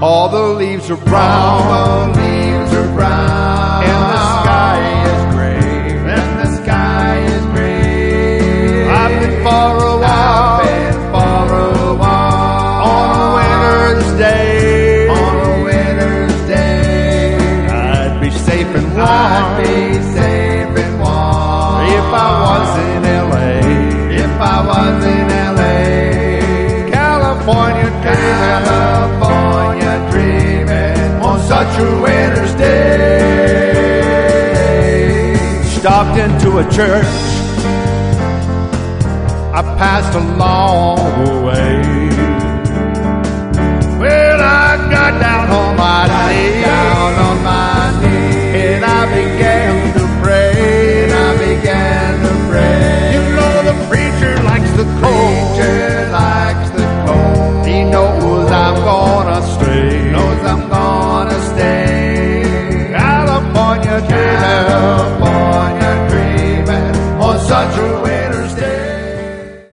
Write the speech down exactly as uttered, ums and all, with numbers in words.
All the leaves are brown. All the leaves are brown. And the sky is gray. And the sky is gray. I've been for a walk. I've been for a walk. On a winter's day. On a winter's day. I'd be safe and warm. I'd be safe and warm. If I was in L A. If I was in L A. California dreaming. California dreaming on such a winter's day. Stopped into a church. I passed along the way.